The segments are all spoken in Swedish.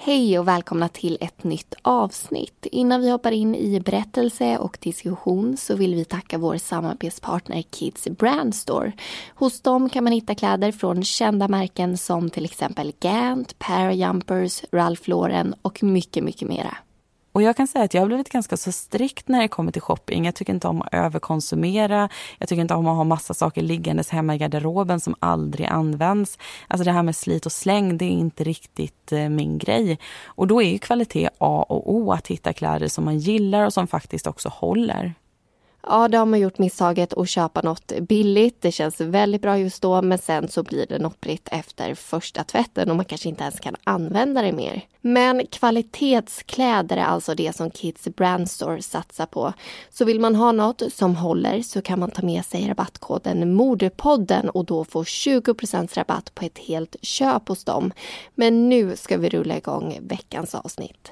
Hej och välkomna till ett nytt avsnitt. Innan vi hoppar in i berättelse och diskussion så vill vi tacka vår samarbetspartner Kids Brand Store. Hos dem kan man hitta kläder från kända märken som till exempel Gant, Parajumpers, Ralph Lauren och mycket, mycket mera. Och jag kan säga att jag har blivit ganska så strikt när det kommer till shopping. Jag tycker inte om att överkonsumera. Jag tycker inte om att ha massa saker liggandes hemma i garderoben som aldrig används. Alltså det här med slit och släng, det är inte riktigt min grej. Och då är ju kvalitet A och O att hitta kläder som man gillar och som faktiskt också håller. Ja, då har man gjort misstaget att köpa något billigt. Det känns väldigt bra just då, men sen så blir det noppligt efter första tvätten och man kanske inte ens kan använda det mer. Men kvalitetskläder är alltså det som Kids Brand Store satsar på. Så vill man ha något som håller så kan man ta med sig rabattkoden Modepodden och då få 20% rabatt på ett helt köp hos dem. Men nu ska vi rulla igång veckans avsnitt.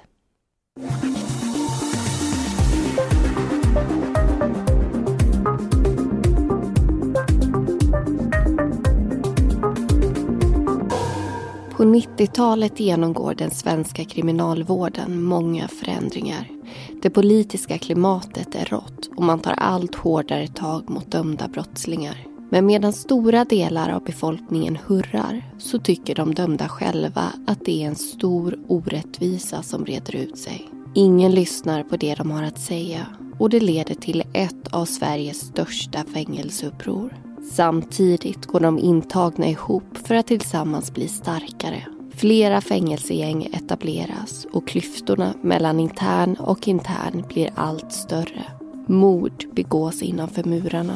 På 90-talet genomgår den svenska kriminalvården många förändringar. Det politiska klimatet är rått och man tar allt hårdare tag mot dömda brottslingar. Men medan stora delar av befolkningen hurrar så tycker de dömda själva att det är en stor orättvisa som reder ut sig. Ingen lyssnar på det de har att säga och det leder till ett av Sveriges största fängelseuppror. Samtidigt går de intagna ihop för att tillsammans bli starkare. Flera fängelsegäng etableras och klyftorna mellan intern och intern blir allt större. Mord begås innanför murarna.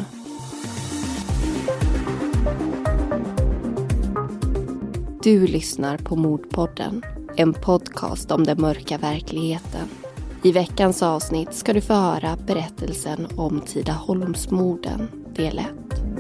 Du lyssnar på Mordpodden, en podcast om den mörka verkligheten. I veckans avsnitt ska du få höra berättelsen om Tidaholmsmorden, del 1.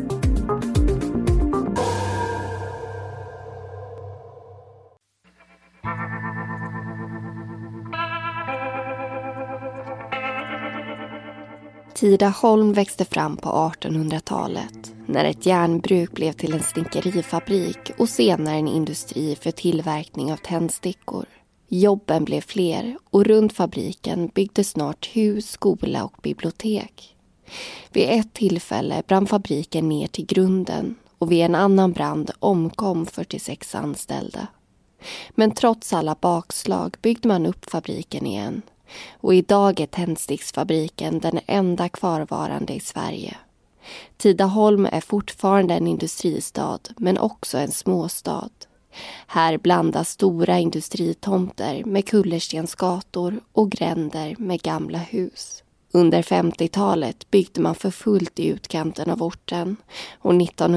Tidaholm växte fram på 1800-talet när ett järnbruk blev till en snickerifabrik och senare en industri för tillverkning av tändstickor. Jobben blev fler och runt fabriken byggdes snart hus, skola och bibliotek. Vid ett tillfälle brann fabriken ner till grunden och vid en annan brand omkom 46 anställda. Men trots alla bakslag byggde man upp fabriken igen. Och idag är tändsticksfabriken den enda kvarvarande i Sverige. Tidaholm är fortfarande en industristad men också en småstad. Här blandas stora industritomter med kullerstensgator och gränder med gamla hus. Under 50-talet byggde man för fullt i utkanten av orten och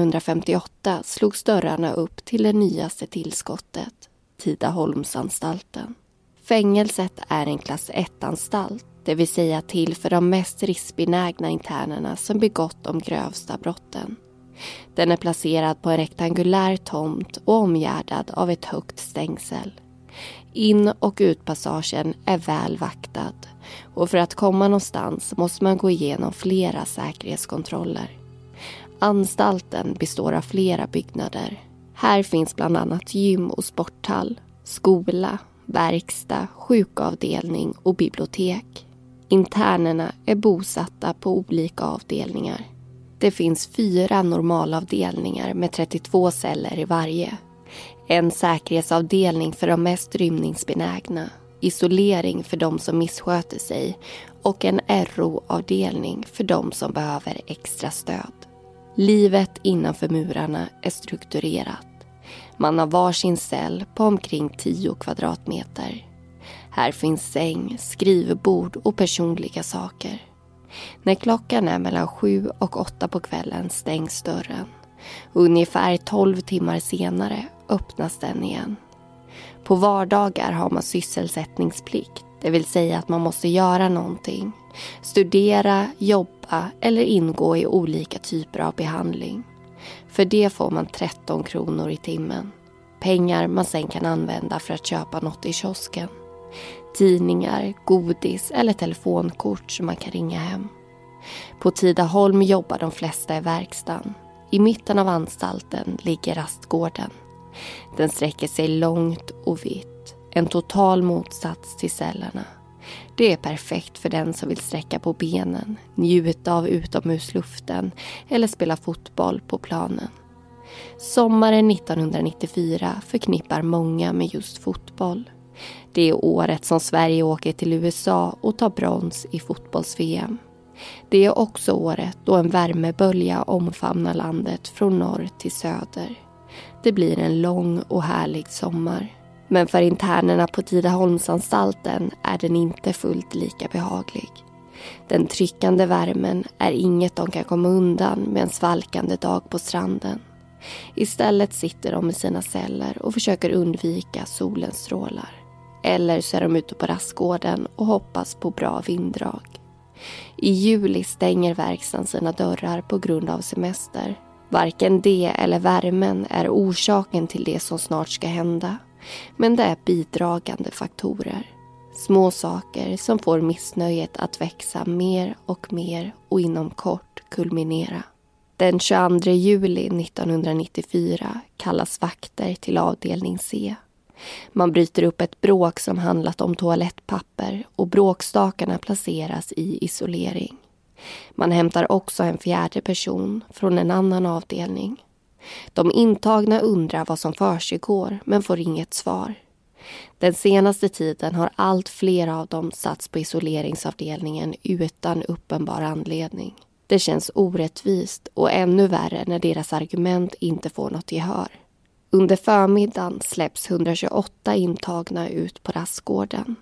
1958 slogs dörrarna upp till det nyaste tillskottet, Tidaholmsanstalten. Fängelset är en klass 1-anstalt, det vill säga till för de mest riskbenägna internerna som begått de grövsta brotten. Den är placerad på en rektangulär tomt och omgärdad av ett högt stängsel. In- och utpassagen är väl vaktad och för att komma någonstans måste man gå igenom flera säkerhetskontroller. Anstalten består av flera byggnader. Här finns bland annat gym och sporthall, skola, verkstad, sjukavdelning och bibliotek. Internerna är bosatta på olika avdelningar. Det finns 4 normalavdelningar med 32 celler i varje. En säkerhetsavdelning för de mest rymningsbenägna, isolering för de som missköter sig och en RO-avdelning för de som behöver extra stöd. Livet innanför murarna är strukturerat. Man har varsin cell på omkring 10 kvadratmeter. Här finns säng, skrivbord och personliga saker. När klockan är mellan 7 och 8 på kvällen stängs dörren. Ungefär 12 timmar senare öppnas den igen. På vardagar har man sysselsättningsplikt, det vill säga att man måste göra någonting. Studera, jobba eller ingå i olika typer av behandling. För det får man 13 kronor i timmen. Pengar man sen kan använda för att köpa något i kiosken. Tidningar, godis eller telefonkort som man kan ringa hem. På Tidaholm jobbar de flesta i verkstaden. I mitten av anstalten ligger rastgården. Den sträcker sig långt och vitt. En total motsats till cellerna. Det är perfekt för den som vill sträcka på benen, njuta av utomhusluften eller spela fotboll på planen. Sommaren 1994 förknippar många med just fotboll. Det är året som Sverige åker till USA och tar brons i fotbolls-VM. Det är också året då en värmebölja omfamnar landet från norr till söder. Det blir en lång och härlig sommar. Men för internerna på Tidaholmsanstalten är den inte fullt lika behaglig. Den tryckande värmen är inget de kan komma undan med en svalkande dag på stranden. Istället sitter de i sina celler och försöker undvika solens strålar. Eller så är de ute på rastgården och hoppas på bra vinddrag. I juli stänger verkstaden sina dörrar på grund av semester. Varken det eller värmen är orsaken till det som snart ska hända. Men det är bidragande faktorer. Små saker som får missnöjet att växa mer och inom kort kulminera. Den 22 juli 1994 kallas vakter till avdelning C. Man bryter upp ett bråk som handlat om toalettpapper och bråkstakarna placeras i isolering. Man hämtar också en fjärde person från en annan avdelning. De intagna undrar vad som försiggår men får inget svar. Den senaste tiden har allt fler av dem satts på isoleringsavdelningen utan uppenbar anledning. Det känns orättvist och ännu värre när deras argument inte får något gehör. Under förmiddagen släpps 128 intagna ut på rastgården.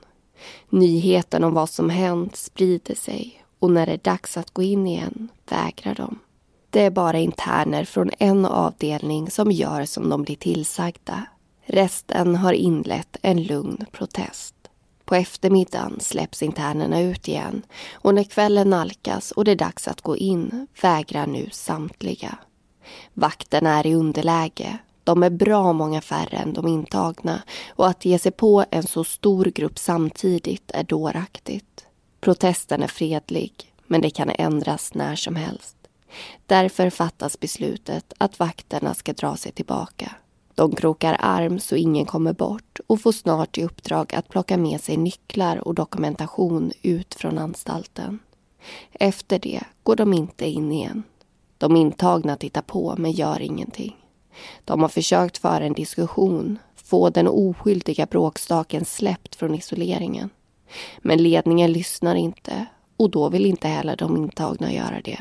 Nyheten om vad som hänt sprider sig och när det är dags att gå in igen vägrar de. Det är bara interner från en avdelning som gör som de blir tillsagda. Resten har inlett en lugn protest. På eftermiddagen släpps internerna ut igen och när kvällen nalkas och det är dags att gå in vägrar nu samtliga. Vakterna är i underläge. De är bra många färre än de intagna och att ge sig på en så stor grupp samtidigt är dåraktigt. Protesten är fredlig men det kan ändras när som helst. Därför fattas beslutet att vakterna ska dra sig tillbaka. De krokar arm så ingen kommer bort och får snart i uppdrag att plocka med sig nycklar och dokumentation ut från anstalten. Efter det går de inte in igen. De intagna tittar på men gör ingenting. De har försökt föra en diskussion, få den oskyldiga bråkstaken släppt från isoleringen. Men ledningen lyssnar inte och då vill inte heller de intagna göra det.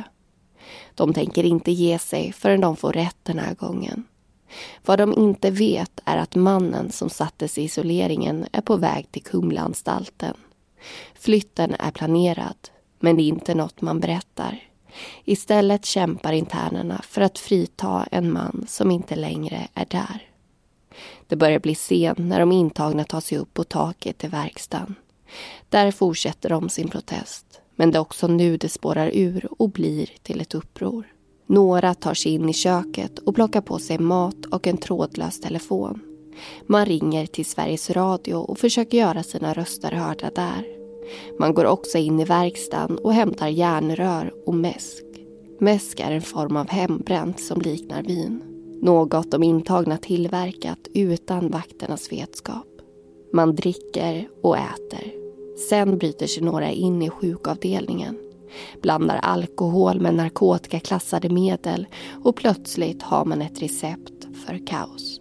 De tänker inte ge sig förrän de får rätt den här gången. Vad de inte vet är att mannen som sattes i isoleringen är på väg till Kumlaanstalten. Flytten är planerad, men det är inte något man berättar. Istället kämpar internerna för att frita en man som inte längre är där. Det börjar bli sent när de intagna tar sig upp på taket i verkstaden. Där fortsätter de sin protest, men det är också nu det spårar ur och blir till ett uppror. Några tar sig in i köket och plockar på sig mat och en trådlös telefon. Man ringer till Sveriges Radio och försöker göra sina röster hörda där. Man går också in i verkstaden och hämtar järnrör och mäsk. Mäsk är en form av hembränt som liknar vin. Något de intagna tillverkat utan vakternas vetskap. Man dricker och äter. Sen bryter sig några in i sjukavdelningen. Blandar alkohol med narkotikaklassade medel och plötsligt har man ett recept för kaos.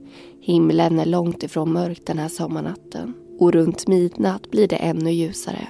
Himlen är långt ifrån mörk den här sommarnatten och runt midnatt blir det ännu ljusare.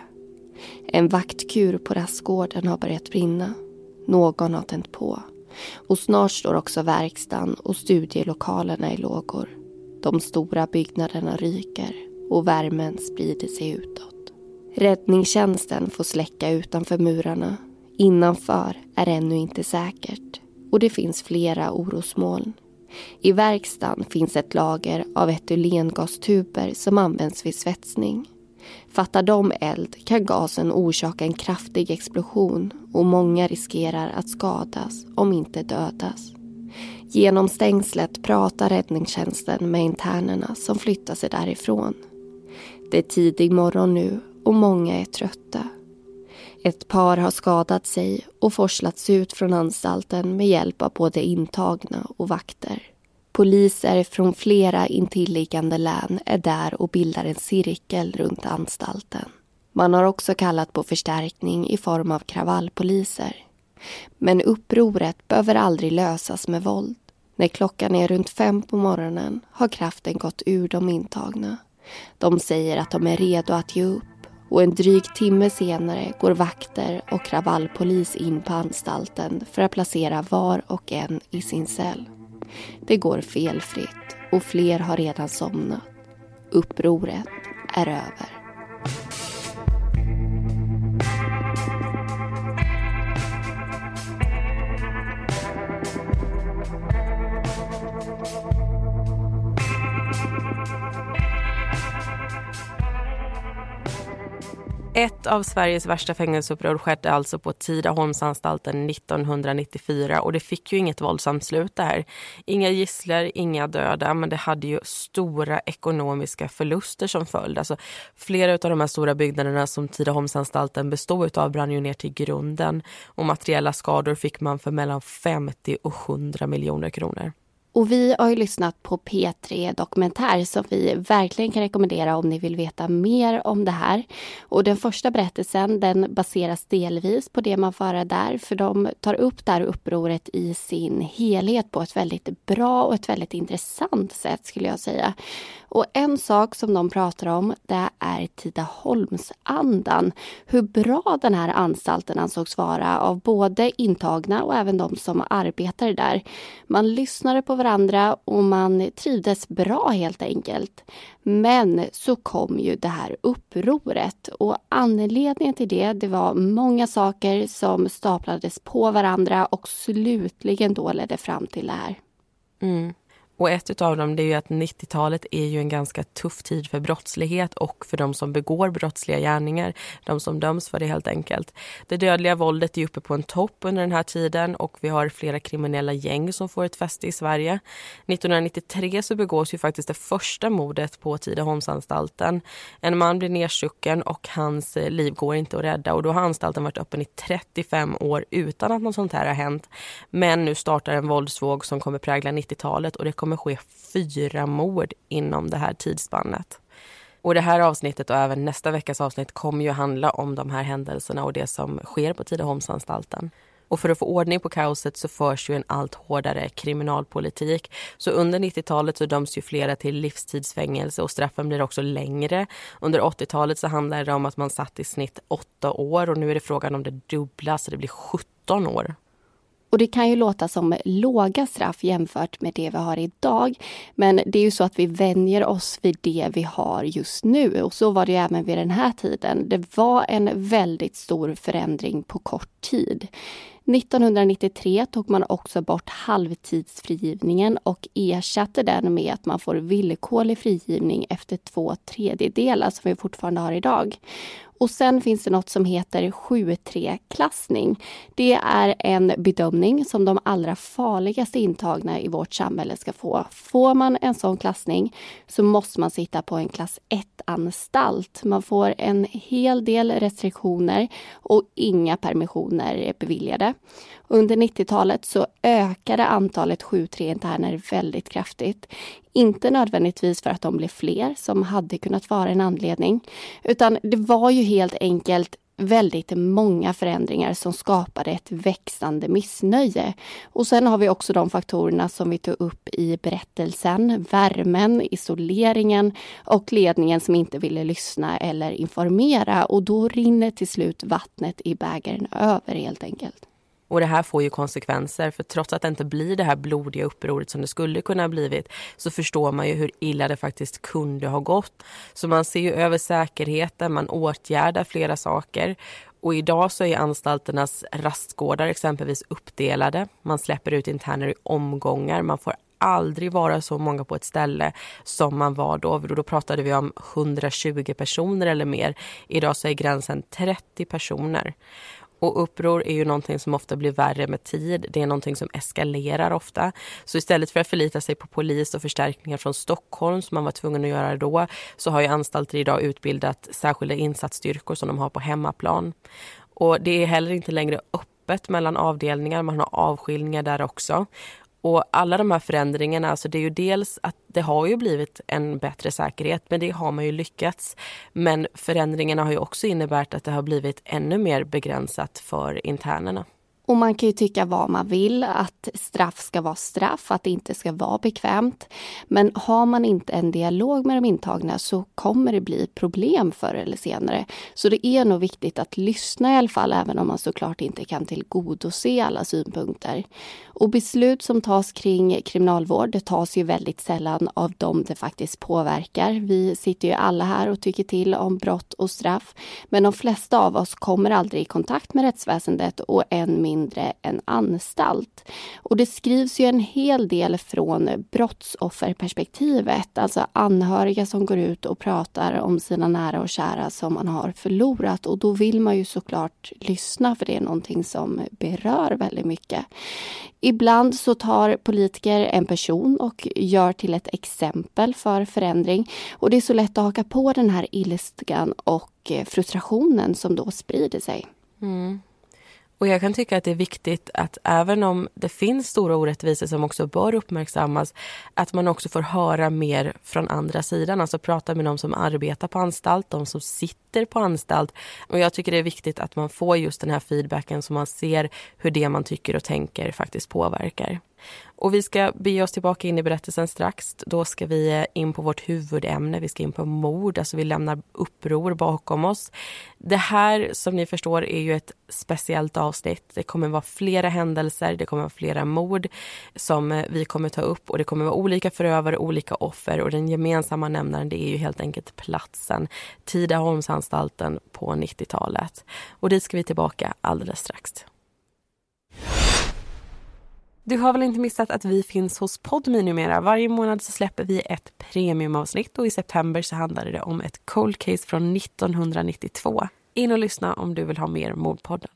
En vaktkur på rastgården har börjat brinna. Någon har tänt på och snart står också verkstaden och studielokalerna i lågor. De stora byggnaderna ryker och värmen sprider sig utåt. Räddningstjänsten får släcka utanför murarna. Innanför är ännu inte säkert och det finns flera orosmoln. I verkstaden finns ett lager av etylengastuber som används vid svetsning. Fattar de eld kan gasen orsaka en kraftig explosion och många riskerar att skadas om inte dödas. Genom stängslet pratar räddningstjänsten med internerna som flyttar sig därifrån. Det är tidig morgon nu och många är trötta. Ett par har skadat sig och forslats ut från anstalten med hjälp av både intagna och vakter. Poliser från flera intilliggande län är där och bildar en cirkel runt anstalten. Man har också kallat på förstärkning i form av kravallpoliser. Men upproret behöver aldrig lösas med våld. När klockan är runt 5 på morgonen har kraften gått ur de intagna. De säger att de är redo att ge upp. Och en dryg timme senare går vakter och kravallpolis in på anstalten för att placera var och en i sin cell. Det går felfritt och fler har redan somnat. Upproret är över. Ett av Sveriges värsta fängelseuppror skedde alltså på Tidaholmsanstalten 1994 och det fick ju inget våldsamt slut där. Inga gisslar, inga döda, men det hade ju stora ekonomiska förluster som följd. Alltså, flera av de här stora byggnaderna som Tidaholmsanstalten bestod av brann ju ner till grunden och materiella skador fick man för mellan 50 och 100 miljoner kronor. Och vi har ju lyssnat på P3 Dokumentär som vi verkligen kan rekommendera om ni vill veta mer om det här. Och den första berättelsen den baseras delvis på det man får höra där. För de tar upp det här upproret i sin helhet på ett väldigt bra och ett väldigt intressant sätt skulle jag säga. Och en sak som de pratar om det är Tidaholmsandan. Hur bra den här anstalten ansågs vara av både intagna och även de som arbetar där. Man lyssnade på varandra och man trivdes bra helt enkelt. Men så kom ju det här upproret och anledningen till det var många saker som staplades på varandra och slutligen då ledde fram till det här. Och ett av dem det är ju att 90-talet är ju en ganska tuff tid för brottslighet och för de som begår brottsliga gärningar, de som döms för det helt enkelt. Det dödliga våldet är uppe på en topp under den här tiden och vi har flera kriminella gäng som får ett fäste i Sverige. 1993 så begås ju faktiskt det första mordet på Tidaholmsanstalten. En man blir nedstucken och hans liv går inte att rädda och då har anstalten varit öppen i 35 år utan att något sånt här har hänt. Men nu startar en våldsvåg som kommer prägla 90-talet och det kommer ske 4 mord inom det här tidsspannet. Och det här avsnittet och även nästa veckas avsnitt kommer ju handla om de här händelserna och det som sker på Tidaholmsanstalten. Och för att få ordning på kaoset så förs ju en allt hårdare kriminalpolitik. Så under 90-talet så döms ju flera till livstidsfängelse och straffen blir också längre. Under 80-talet så handlar det om att man satt i snitt 8 år och nu är det frågan om det dubbla så det blir 17 år. Och det kan ju låta som låga straff jämfört med det vi har idag. Men det är ju så att vi vänjer oss vid det vi har just nu. Och så var det ju även vid den här tiden. Det var en väldigt stor förändring på kort tid. 1993 tog man också bort halvtidsfrigivningen och ersatte den med att man får villkorlig frigivning efter 2/3 som vi fortfarande har idag. Och sen finns det något som heter 7-3-klassning. Det är en bedömning som de allra farligaste intagna i vårt samhälle ska få. Får man en sån klassning så måste man sitta på en klass 1-anstalt. Man får en hel del restriktioner och inga permissioner är beviljade. Under 90-talet så ökade antalet 7-3-interner väldigt kraftigt. Inte nödvändigtvis för att de blev fler som hade kunnat vara en anledning. Utan det var ju helt enkelt väldigt många förändringar som skapade ett växande missnöje. Och sen har vi också de faktorerna som vi tog upp i berättelsen. Värmen, isoleringen och ledningen som inte ville lyssna eller informera. Och då rinner till slut vattnet i bägaren över helt enkelt. Och det här får ju konsekvenser för trots att det inte blir det här blodiga upproret som det skulle kunna ha blivit så förstår man ju hur illa det faktiskt kunde ha gått. Så man ser ju över säkerheten, man åtgärdar flera saker. Och idag så är anstalternas rastgårdar exempelvis uppdelade. Man släpper ut interner i omgångar, man får aldrig vara så många på ett ställe som man var då. Då pratade vi om 120 personer eller mer. Idag så är gränsen 30 personer. Och uppror är ju någonting som ofta blir värre med tid. Det är någonting som eskalerar ofta. Så istället för att förlita sig på polis och förstärkningar från Stockholm som man var tvungen att göra då så har ju anstalter idag utbildat särskilda insatsstyrkor som de har på hemmaplan. Och det är heller inte längre öppet mellan avdelningar. Man har avskiljningar där också. Och alla de här förändringarna, alltså det är ju dels att det har ju blivit en bättre säkerhet, men det har man ju lyckats. Men förändringarna har ju också inneburit att det har blivit ännu mer begränsat för internerna. Och man kan ju tycka vad man vill, att straff ska vara straff, att det inte ska vara bekvämt. Men har man inte en dialog med de intagna så kommer det bli problem förr eller senare. Så det är nog viktigt att lyssna i alla fall, även om man såklart inte kan tillgodose alla synpunkter. Och beslut som tas kring kriminalvård, det tas ju väldigt sällan av dem det faktiskt påverkar. Vi sitter ju alla här och tycker till om brott och straff. Men de flesta av oss kommer aldrig i kontakt med rättsväsendet och än mindre en anstalt. Och det skrivs ju en hel del från brottsofferperspektivet, alltså anhöriga som går ut och pratar om sina nära och kära som man har förlorat, och då vill man ju såklart lyssna, för det är någonting som berör väldigt mycket. Ibland så tar politiker en person och gör till ett exempel för förändring, och det är så lätt att haka på den här ilskan och frustrationen som då sprider sig. Och jag kan tycka att det är viktigt att även om det finns stora orättvisor som också bör uppmärksammas, att man också får höra mer från andra sidan. Alltså prata med de som arbetar på anstalt, de som sitter på anstalt. Och jag tycker det är viktigt att man får just den här feedbacken så man ser hur det man tycker och tänker faktiskt påverkar. Och vi ska bege oss tillbaka in i berättelsen strax. Då ska vi in på vårt huvudämne. Vi ska in på mord, alltså vi lämnar uppror bakom oss. Det här, som ni förstår, är ju ett speciellt avsnitt. Det kommer vara flera händelser, det kommer vara flera mord som vi kommer ta upp. Och det kommer vara olika förövare, olika offer. Och den gemensamma nämnaren, det är ju helt enkelt platsen. Tidaholmsanstalten på 90-talet. Och dit ska vi tillbaka alldeles strax. Du har väl inte missat att vi finns hos Podme numera. Varje månad så släpper vi ett premiumavsnitt och i september så handlar det om ett cold case från 1992. In och lyssna om du vill ha mer Mordpodden.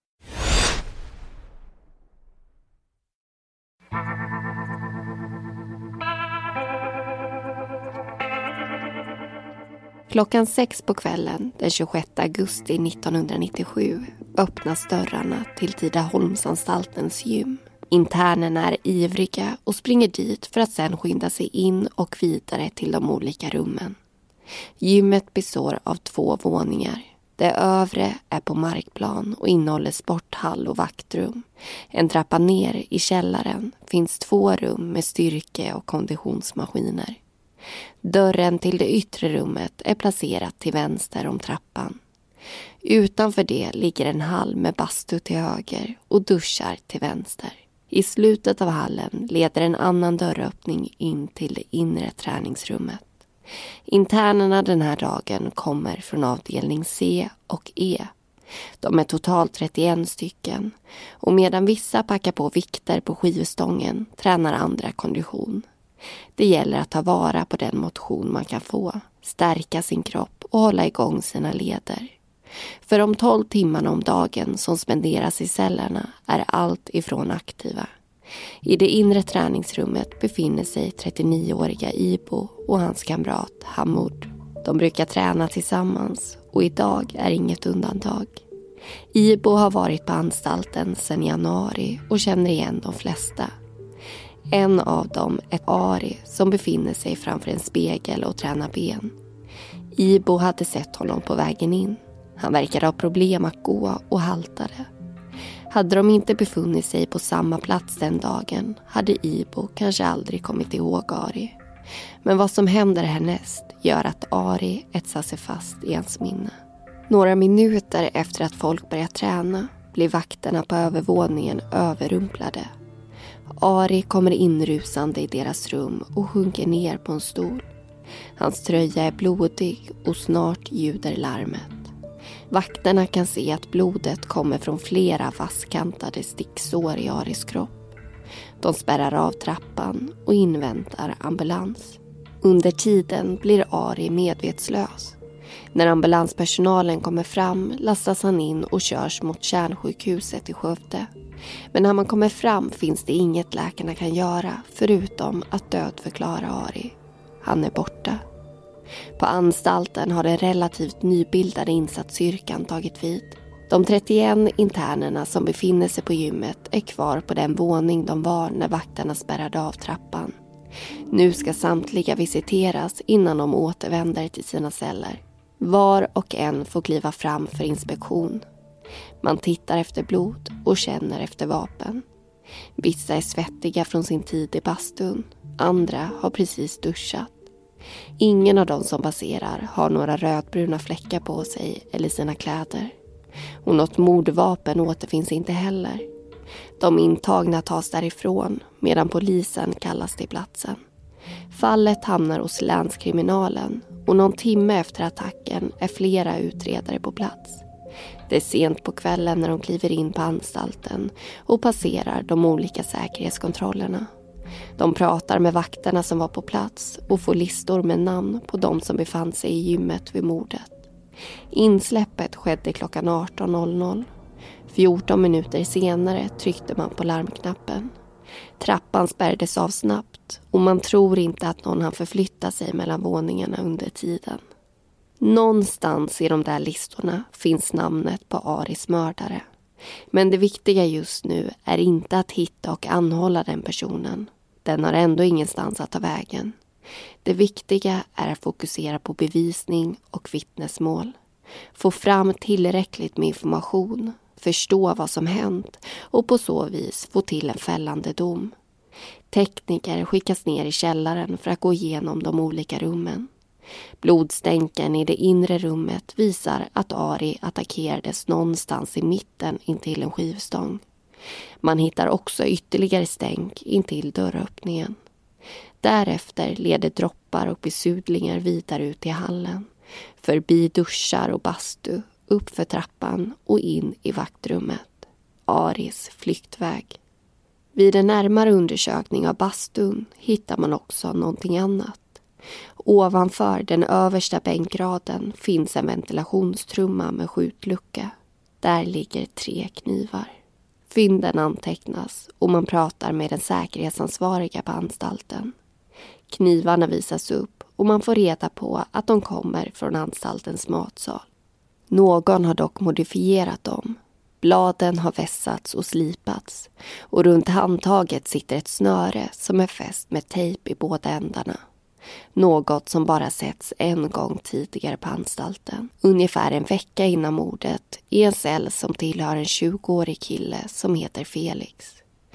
Klockan 6 på kvällen den 26 augusti 1997 öppnas dörrarna till Tidaholmsanstaltens gym. Internerna är ivriga och springer dit för att sedan skynda sig in och vidare till de olika rummen. Gymmet består av 2 våningar. Det övre är på markplan och innehåller sporthall och vaktrum. En trappa ner i källaren finns 2 rum med styrke- och konditionsmaskiner. Dörren till det yttre rummet är placerat till vänster om trappan. Utanför det ligger en hall med bastu till höger och duschar till vänster. I slutet av hallen leder en annan dörröppning in till det inre träningsrummet. Internerna den här dagen kommer från avdelning C och E. De är totalt 31 stycken och medan vissa packar på vikter på skivstången tränar andra kondition. Det gäller att ta vara på den motion man kan få, stärka sin kropp och hålla igång sina leder. För de 12 timmarna om dagen som spenderas i cellerna är allt ifrån aktiva. I det inre träningsrummet befinner sig 39-åriga Ibo och hans kamrat Hamoud. De brukar träna tillsammans och idag är inget undantag. Ibo har varit på anstalten sedan januari och känner igen de flesta. En av dem är Ari som befinner sig framför en spegel och tränar ben. Ibo hade sett honom på vägen in. Han verkade ha problem att gå och haltade. Hade de inte befunnit sig på samma plats den dagen hade Ibo kanske aldrig kommit ihåg Ari. Men vad som händer härnäst gör att Ari etsar sig fast i hans minne. Några minuter efter att folk börjar träna blir vakterna på övervåningen överrumplade. Ari kommer inrusande i deras rum och sjunker ner på en stol. Hans tröja är blodig och snart ljuder larmet. Vakterna kan se att blodet kommer från flera vasskantade sticksår i Aris kropp. De spärrar av trappan och inväntar ambulans. Under tiden blir Ari medvetslös. När ambulanspersonalen kommer fram lastas han in och körs mot kärnsjukhuset i Skövde. Men när man kommer fram finns det inget läkarna kan göra förutom att dödförklara Ari. Han är borta. På anstalten har den relativt nybildade insatsstyrkan tagit vid. De 31 internerna som befinner sig på gymmet är kvar på den våning de var när vakterna spärrade av trappan. Nu ska samtliga visiteras innan de återvänder till sina celler. Var och en får kliva fram för inspektion. Man tittar efter blod och känner efter vapen. Vissa är svettiga från sin tid i bastun. Andra har precis duschat. Ingen av dem som passerar har några rödbruna fläckar på sig eller sina kläder. Och något mordvapen återfinns inte heller. De intagna tas därifrån medan polisen kallas till platsen. Fallet hamnar hos länskriminalen och någon timme efter attacken är flera utredare på plats. Det är sent på kvällen när de kliver in på anstalten och passerar de olika säkerhetskontrollerna. De pratar med vakterna som var på plats och får listor med namn på de som befann sig i gymmet vid mordet. Insläppet skedde klockan 18:00. 14 minuter senare tryckte man på larmknappen. Trappan spärrades av snabbt och man tror inte att någon hann förflytta sig mellan våningarna under tiden. Någonstans i de där listorna finns namnet på Aris mördare. Men det viktiga just nu är inte att hitta och anhålla den personen. Den har ändå ingenstans att ta vägen. Det viktiga är att fokusera på bevisning och vittnesmål. Få fram tillräckligt med information, förstå vad som hänt och på så vis få till en fällande dom. Tekniker skickas ner i källaren för att gå igenom de olika rummen. Blodstänken i det inre rummet visar att Ari attackerades någonstans i mitten intill en skivstång. Man hittar också ytterligare stänk intill dörröppningen. Därefter leder droppar och besudlingar vidare ut i hallen, förbi duschar och bastu, upp för trappan och in i vaktrummet. Aris flyktväg. Vid en närmare undersökning av bastun hittar man också någonting annat. Ovanför den översta bänkraden finns en ventilationstrumma med skjutlucka. Där ligger 3 knivar. Fynden antecknas och man pratar med den säkerhetsansvariga på anstalten. Knivarna visas upp och man får reda på att de kommer från anstaltens matsal. Någon har dock modifierat dem. Bladen har vässats och slipats och runt handtaget sitter ett snöre som är fäst med tejp i båda ändarna. Något som bara setts en gång tidigare på anstalten. Ungefär en vecka innan mordet i en cell som tillhör en 20-årig kille som heter Felix.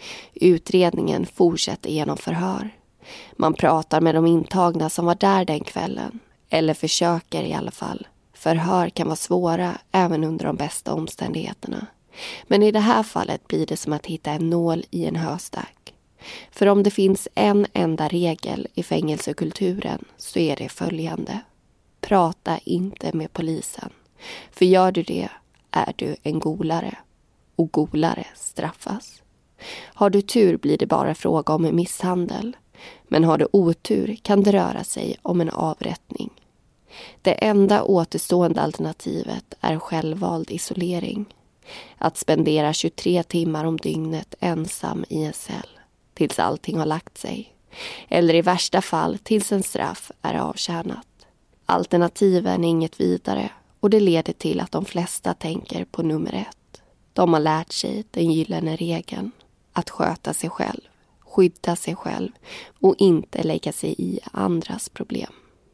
Utredningen fortsätter genom förhör. Man pratar med de intagna som var där den kvällen. Eller försöker i alla fall. Förhör kan vara svåra även under de bästa omständigheterna. Men i det här fallet blir det som att hitta en nål i en höstack. För om det finns en enda regel i fängelsekulturen så är det följande. Prata inte med polisen. För gör du det är du en golare. Och golare straffas. Har du tur blir det bara fråga om en misshandel. Men har du otur kan det röra sig om en avrättning. Det enda återstående alternativet är självvald isolering. Att spendera 23 timmar om dygnet ensam i en cell. Tills allting har lagt sig. Eller i värsta fall tills en straff är avtjänat. Alternativen är inget vidare och det leder till att de flesta tänker på nummer 1. De har lärt sig den gyllene regeln. Att sköta sig själv, skydda sig själv och inte lägga sig i andras problem.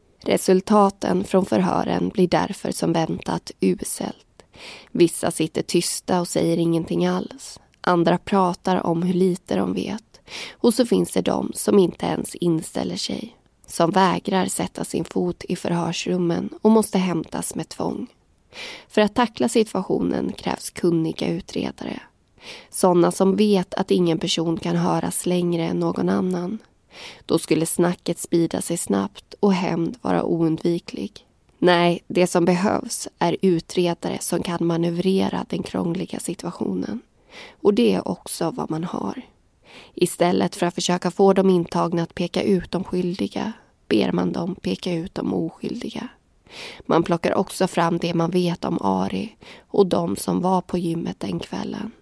Resultaten från förhören blir därför som väntat uselt. Vissa sitter tysta och säger ingenting alls. Andra pratar om hur lite de vet. Och så finns det de som inte ens inställer sig. Som vägrar sätta sin fot i förhörsrummen och måste hämtas med tvång. För att tackla situationen krävs kunniga utredare. Sådana som vet att ingen person kan höras längre än någon annan. Då skulle snacket sprida sig snabbt och hämnd vara oundviklig. Nej, det som behövs är utredare som kan manövrera den krångliga situationen. Och det är också vad man har. Istället för att försöka få de intagna att peka ut de skyldiga ber man dem peka ut de oskyldiga. Man plockar också fram det man vet om Ari och de som var på gymmet den kvällen.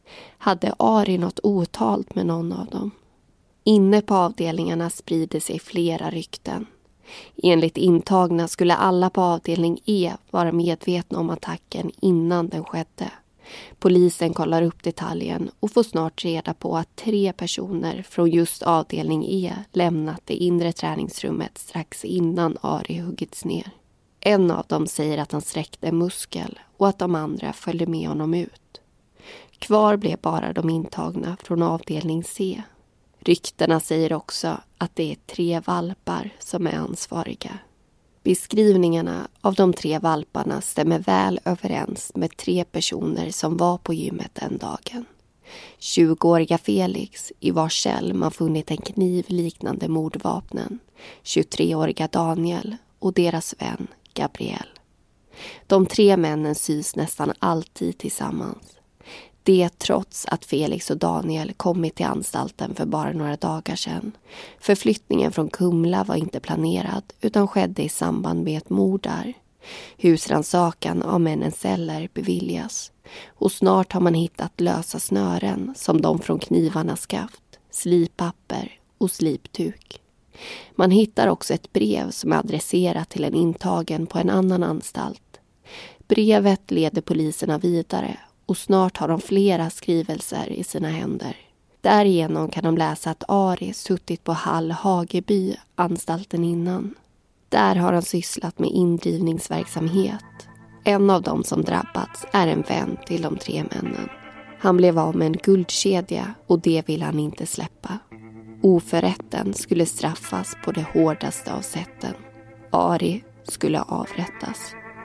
Hade Ari något otalt med någon av dem? Inne på avdelningarna sprider sig flera rykten. Enligt intagna skulle alla på avdelning E vara medvetna om attacken innan den skedde. Polisen kollar upp detaljen och får snart reda på att 3 personer från just avdelning E lämnat det inre träningsrummet strax innan Ari huggits ner. En av dem säger att han sträckte en muskel och att de andra följde med honom ut. Kvar blev bara de intagna från avdelning C. Ryktena säger också att det är 3 valpar som är ansvariga. Beskrivningarna av de 3 valparna stämmer väl överens med 3 personer som var på gymmet den dagen. 20-åriga Felix, i vars cell man funnit en kniv liknande mordvapnen. 23-åriga Daniel och deras vän Gabriel. De 3 männen syns nästan alltid tillsammans. Det trots att Felix och Daniel kommit till anstalten för bara några dagar sedan. Förflyttningen från Kumla var inte planerad utan skedde i samband med ett mord där. Husrannsakan av männens celler beviljas. Och snart har man hittat lösa snören som de från knivarnas skaft, slippapper och sliptuk. Man hittar också ett brev som är adresserat till en intagen på en annan anstalt. Brevet leder poliserna vidare och snart har de flera skrivelser i sina händer. Därigenom kan de läsa att Ari suttit på Hall Hageby, anstalten innan. Där har han sysslat med indrivningsverksamhet. En av dem som drabbats är en vän till de 3 männen. Han blev av med en guldkedja och det vill han inte släppa. Oförrätten skulle straffas på det hårdaste av sätten. Ari skulle avrättas.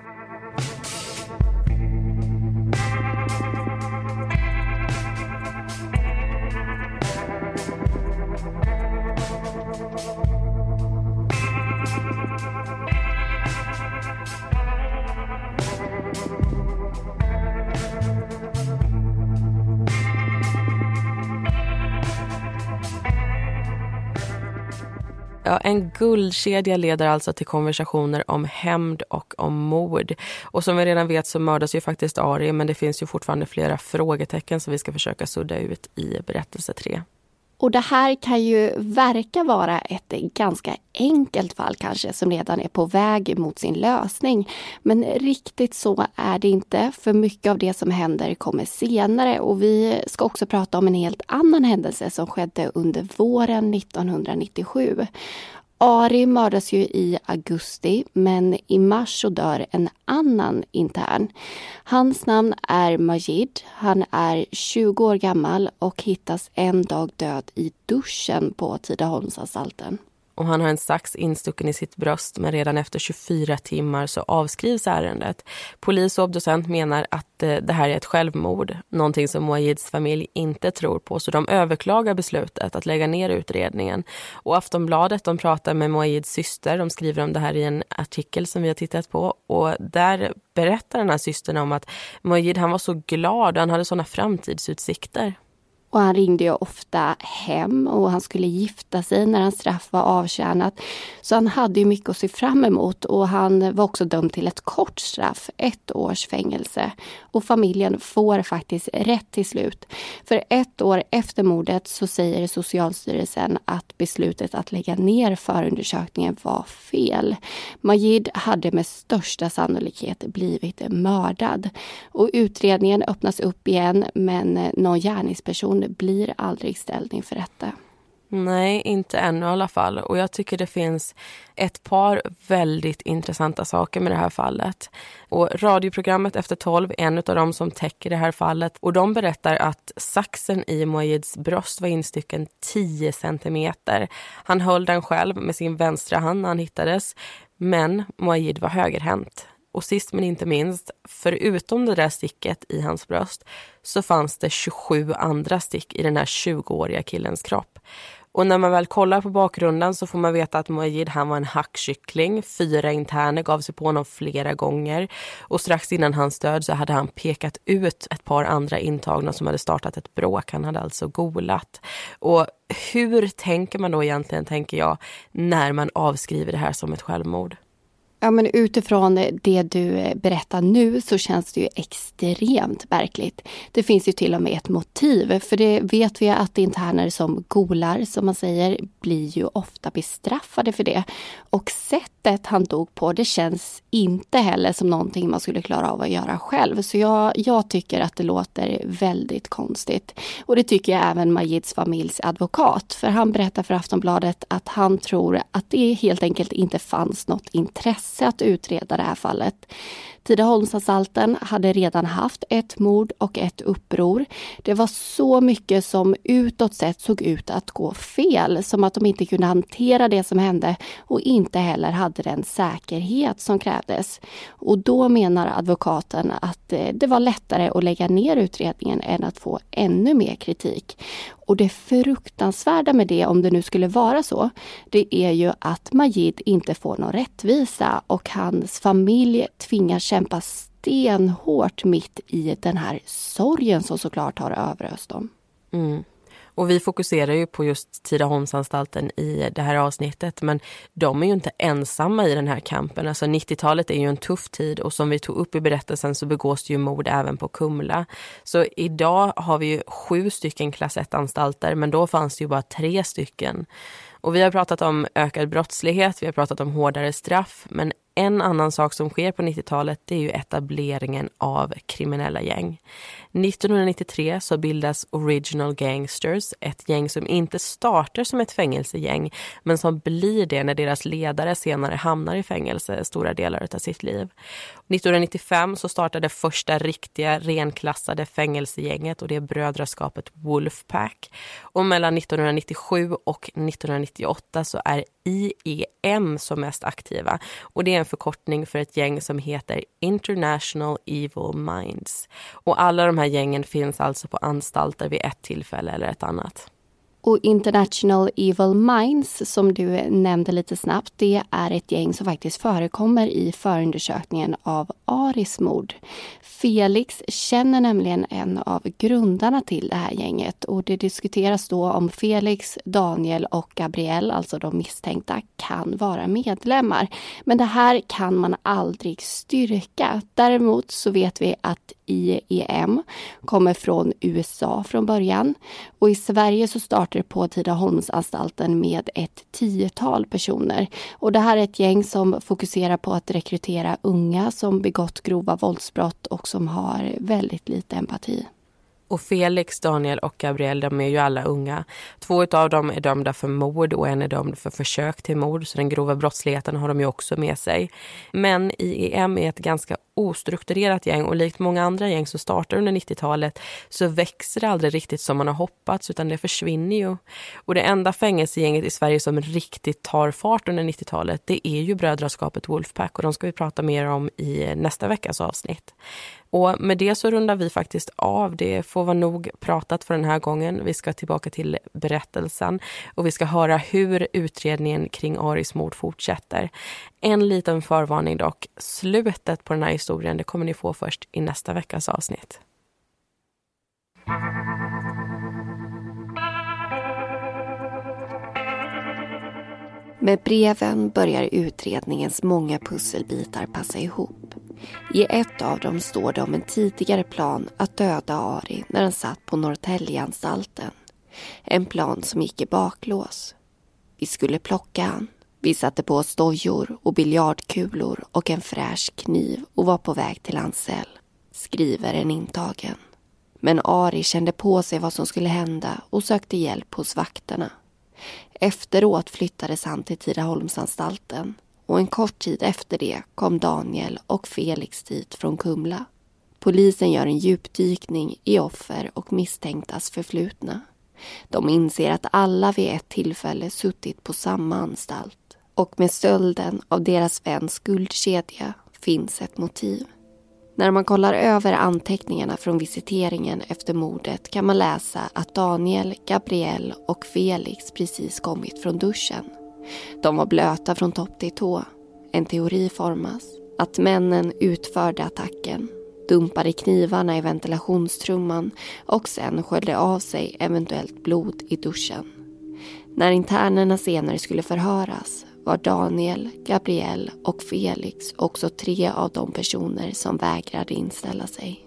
Ja, en guldkedja leder alltså till konversationer om hämnd och om mord. Och som vi redan vet så mördas ju faktiskt Ari, men det finns ju fortfarande flera frågetecken som vi ska försöka sudda ut i berättelse 3. Och det här kan ju verka vara ett ganska enkelt fall kanske som redan är på väg mot sin lösning. Men riktigt så är det inte, för mycket av det som händer kommer senare. Och vi ska också prata om en helt annan händelse som skedde under våren 1997. Ari mördas ju i augusti, men i mars så dör en annan intern. Hans namn är Majid. Han är 20 år gammal och hittas en dag död i duschen på Tidaholmsanstalten. Och han har en sax instucken i sitt bröst, men redan efter 24 timmar så avskrivs ärendet. Polis och obducent menar att det här är ett självmord, någonting som Moajids familj inte tror på, så de överklagar beslutet att lägga ner utredningen. Och Aftonbladet, de pratar med Moajids syster, de skriver om det här i en artikel som vi har tittat på, och där berättar den här systern om att Moajid, han var så glad och han hade sådana framtidsutsikter. Och han ringde ju ofta hem och han skulle gifta sig när hans straff var avtjänat. Så han hade ju mycket att se fram emot, och han var också dömd till ett kort straff, 1 års fängelse. Och familjen får faktiskt rätt till slut. För 1 år efter mordet så säger Socialstyrelsen att beslutet att lägga ner förundersökningen var fel. Majid hade med största sannolikhet blivit mördad. Och utredningen öppnas upp igen, men någon gärningsperson blir aldrig ställd inför rätta. Nej, inte ännu i alla fall. Och jag tycker det finns ett par väldigt intressanta saker med det här fallet. Och radioprogrammet Efter 12 är en av dem som täcker det här fallet. Och de berättar att saxen i Moajids bröst var instycken 10 centimeter. Han höll den själv med sin vänstra hand när han hittades. Men Moajid var högerhänt. Och sist men inte minst, förutom det där sticket i hans bröst så fanns det 27 andra stick i den här 20-åriga killens kropp. Och när man väl kollar på bakgrunden så får man veta att Moajid, han var en hackkyckling. 4 interner gav sig på honom flera gånger. Och strax innan hans död så hade han pekat ut ett par andra intagna som hade startat ett bråk. Han hade alltså golat. Och hur tänker man då egentligen, tänker jag, när man avskriver det här som ett självmord? Ja, men utifrån det du berättar nu så känns det ju extremt märkligt. Det finns ju till och med ett motiv, för det vet vi att interner som golar, som man säger, blir ju ofta bestraffade för det. Och sättet han dog på, det känns inte heller som någonting man skulle klara av att göra själv. Så jag tycker att det låter väldigt konstigt. Och det tycker jag även Majids familjs advokat. För han berättar för Aftonbladet att han tror att det helt enkelt inte fanns något intresse att utreda det här fallet. Tidaholmsanstalten hade redan haft ett mord och ett uppror. Det var så mycket som utåt sett såg ut att gå fel, som att de inte kunde hantera det som hände och inte heller hade den säkerhet som krävdes. Och då menar advokaten att det var lättare att lägga ner utredningen än att få ännu mer kritik. Och det fruktansvärda med det, om det nu skulle vara så, det är ju att Majid inte får någon rättvisa och hans familj tvingas kämpa stenhårt mitt i den här sorgen som såklart har överöst dem. Mm. Och vi fokuserar ju på just Tidaholmsanstalten i det här avsnittet, men de är ju inte ensamma i den här kampen. Alltså 90-talet är ju en tuff tid och som vi tog upp i berättelsen så begås det ju mord även på Kumla. Så idag har vi ju 7 stycken klass 1-anstalter, men då fanns det ju bara 3 stycken. Och vi har pratat om ökad brottslighet, vi har pratat om hårdare straff, men en annan sak som sker på 90-talet det är ju etableringen av kriminella gäng. 1993 så bildas Original Gangsters, ett gäng som inte startar som ett fängelsegäng men som blir det när deras ledare senare hamnar i fängelse stora delar av sitt liv. 1995 så startade första riktiga renklassade fängelsegänget och det är brödraskapet Wolfpack. Och mellan 1997 och 1998 så är IEM som mest aktiva och det är en förkortning för ett gäng som heter International Evil Minds. Och alla de här gängen finns alltså på anstalter vid ett tillfälle eller ett annat. Och International Evil Minds, som du nämnde lite snabbt, det är ett gäng som faktiskt förekommer i förundersökningen av Aris mord. Felix känner nämligen en av grundarna till det här gänget och det diskuteras då om Felix, Daniel och Gabriel, alltså de misstänkta, kan vara medlemmar. Men det här kan man aldrig styrka. Däremot så vet vi att IEM kommer från USA från början och i Sverige så startar på Tidaholmsanstalten med ett 10-tal personer. Och det här är ett gäng som fokuserar på att rekrytera unga som begått grova våldsbrott och som har väldigt lite empati. Och Felix, Daniel och Gabriel, de är ju alla unga. 2 av dem är dömda för mord och en är dömd för försök till mord. Så den grova brottsligheten har de ju också med sig. Men IEM är ett ganska ostrukturerat gäng och likt många andra gäng som startar under 90-talet så växer det aldrig riktigt som man har hoppats utan det försvinner ju. Och det enda fängelsegänget i Sverige som riktigt tar fart under 90-talet det är ju brödraskapet Wolfpack och de ska vi prata mer om i nästa veckas avsnitt. Och med det så rundar vi faktiskt av. Det får vara nog pratat för den här gången. Vi ska tillbaka till berättelsen och vi ska höra hur utredningen kring Aris mord fortsätter. En liten förvarning dock. Slutet på den här historien det kommer ni få först i nästa veckas avsnitt. Med breven börjar utredningens många pusselbitar passa ihop. I ett av dem står det om en tidigare plan att döda Ari när han satt på Norrtäljeanstalten. En plan som gick i baklås. Vi skulle plocka han. Vi satte på stojor och biljardkulor och en fräsch kniv och var på väg till hans cell, skriver en intagen. Men Ari kände på sig vad som skulle hända och sökte hjälp hos vakterna. Efteråt flyttades han till Tidaholmsanstalten och en kort tid efter det kom Daniel och Felix dit från Kumla. Polisen gör en djupdykning i offer och misstänktas förflutna. De inser att alla vid ett tillfälle suttit på samma anstalt och med stölden av deras väns guldkedja finns ett motiv. När man kollar över anteckningarna från visiteringen efter mordet kan man läsa att Daniel, Gabriel och Felix precis kommit från duschen. De var blöta från topp till tå. En teori formas att männen utförde attacken, dumpade knivarna i ventilationstrumman och sen sköljde av sig eventuellt blod i duschen. När internerna senare skulle förhöras var Daniel, Gabriel och Felix också 3 av de personer som vägrade inställa sig.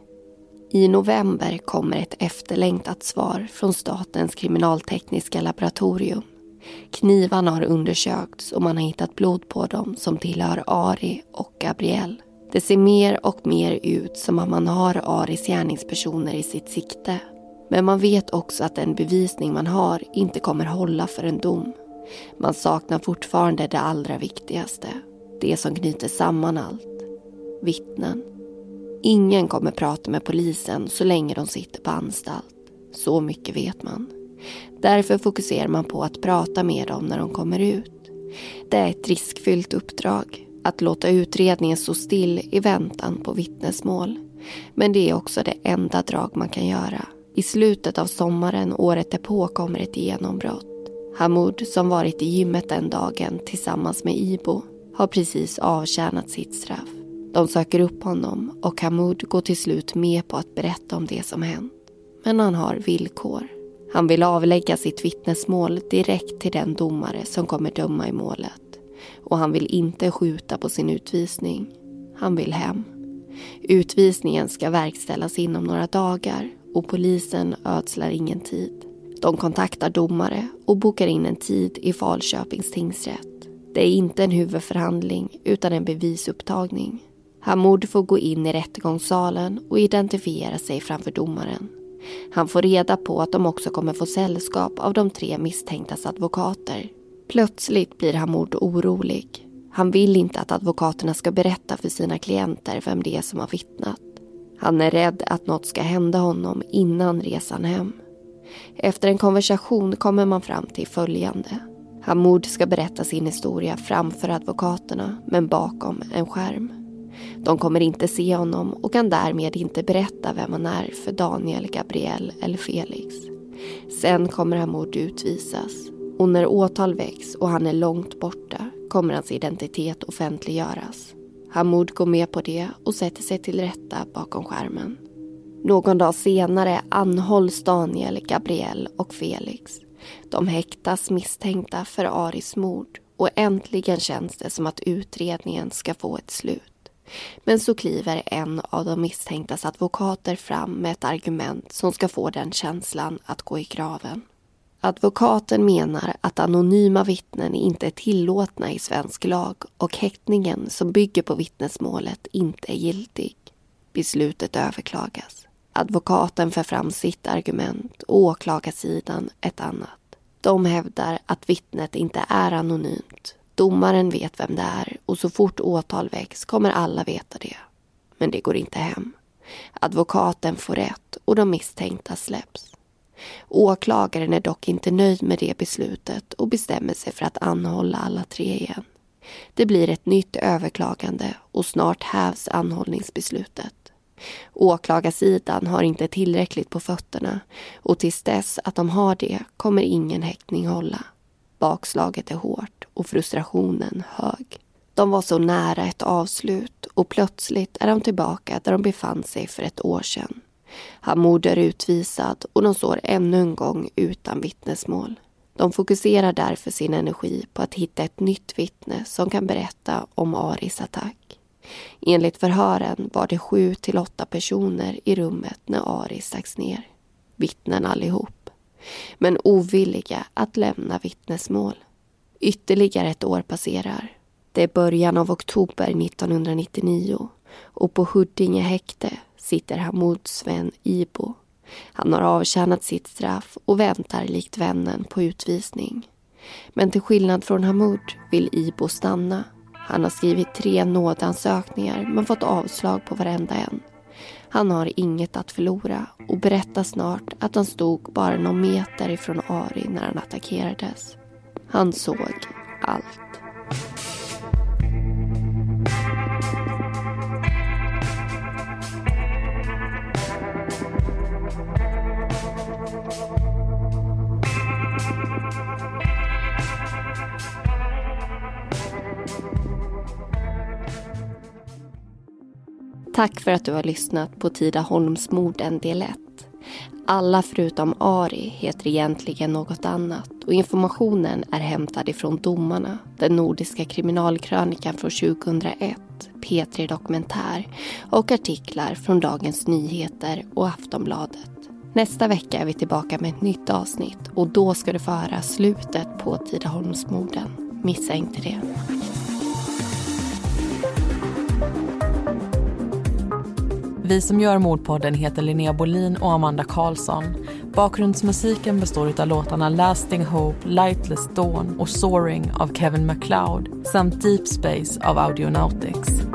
I november kommer ett efterlängtat svar från Statens kriminaltekniska laboratorium. Knivarna har undersökts och man har hittat blod på dem som tillhör Ari och Gabriel. Det ser mer och mer ut som att man har Aris gärningspersoner i sitt sikte. Men man vet också att den bevisning man har inte kommer hålla för en dom. Man saknar fortfarande det allra viktigaste. Det som knyter samman allt. Vittnen. Ingen kommer prata med polisen så länge de sitter på anstalt. Så mycket vet man. Därför fokuserar man på att prata med dem när de kommer ut. Det är ett riskfyllt uppdrag. Att låta utredningen stå still i väntan på vittnesmål. Men det är också det enda drag man kan göra. I slutet av sommaren året därpå kommer ett genombrott. Hamoud, som varit i gymmet den dagen tillsammans med Ibo, har precis avtjänat sitt straff. De söker upp honom och Hamoud går till slut med på att berätta om det som hänt. Men han har villkor. Han vill avlägga sitt vittnesmål direkt till den domare som kommer döma i målet. Och han vill inte skjuta på sin utvisning. Han vill hem. Utvisningen ska verkställas inom några dagar och polisen ödslar ingen tid. De kontaktar domare och bokar in en tid i Falköpings tingsrätt. Det är inte en huvudförhandling utan en bevisupptagning. Hamoud får gå in i rättegångssalen och identifiera sig framför domaren. Han får reda på att de också kommer få sällskap av de 3 misstänktas advokater. Plötsligt blir Hamoud orolig. Han vill inte att advokaterna ska berätta för sina klienter vem det är som har vittnat. Han är rädd att något ska hända honom innan resan hem. Efter en konversation kommer man fram till följande. Hamoud ska berätta sin historia framför advokaterna men bakom en skärm. De kommer inte se honom och kan därmed inte berätta vem han är för Daniel, Gabriel eller Felix. Sen kommer Hamoud utvisas. Och när åtal väcks och han är långt borta kommer hans identitet offentliggöras. Hamoud går med på det och sätter sig till rätta bakom skärmen. Någon dag senare anhålls Daniel, Gabriel och Felix. De häktas misstänkta för Aris mord och äntligen känns det som att utredningen ska få ett slut. Men så kliver en av de misstänktas advokater fram med ett argument som ska få den känslan att gå i graven. Advokaten menar att anonyma vittnen inte är tillåtna i svensk lag och häktningen som bygger på vittnesmålet inte är giltig. Beslutet överklagas. Advokaten för fram sitt argument och åklagarsidan ett annat. De hävdar att vittnet inte är anonymt. Domaren vet vem det är och så fort åtal väcks kommer alla veta det. Men det går inte hem. Advokaten får rätt och de misstänkta släpps. Åklagaren är dock inte nöjd med det beslutet och bestämmer sig för att anhålla alla 3 igen. Det blir ett nytt överklagande och snart hävs anhållningsbeslutet. Åklagarsidan har inte tillräckligt på fötterna och tills dess att de har det kommer ingen häktning hålla. Bakslaget är hårt och frustrationen hög. De var så nära ett avslut och plötsligt är de tillbaka där de befann sig för ett år sedan. Hamoud är utvisad och de står ännu en gång utan vittnesmål. De fokuserar därför sin energi på att hitta ett nytt vittne som kan berätta om Aris attack. Enligt förhören var det 7-8 personer i rummet när Aris stacks ner. Vittnen allihop. Men ovilliga att lämna vittnesmål. Ytterligare ett år passerar. Det är början av oktober 1999 och på Huddinge häkte sitter Hamouds vän Ibo. Han har avtjänat sitt straff och väntar likt vännen på utvisning. Men till skillnad från Hamoud vill Ibo stanna. Han har skrivit 3 nådansökningar men fått avslag på varenda en. Han har inget att förlora och berättar snart att han stod bara någon meter ifrån Ari när han attackerades. Han såg allt. Tack för att du har lyssnat på Tidaholmsmorden del 1. Alla förutom Ari heter egentligen något annat och informationen är hämtad ifrån Domarna, den nordiska kriminalkrönikan från 2001, P3 Dokumentär och artiklar från Dagens Nyheter och Aftonbladet. Nästa vecka är vi tillbaka med ett nytt avsnitt och då ska du få höra slutet på Tidaholmsmorden. Missa inte det. Vi som gör Mordpodden heter Linnea Bolin och Amanda Karlsson. Bakgrundsmusiken består av låtarna Lasting Hope, Lightless Dawn och Soaring av Kevin MacLeod samt Deep Space av Audionautics.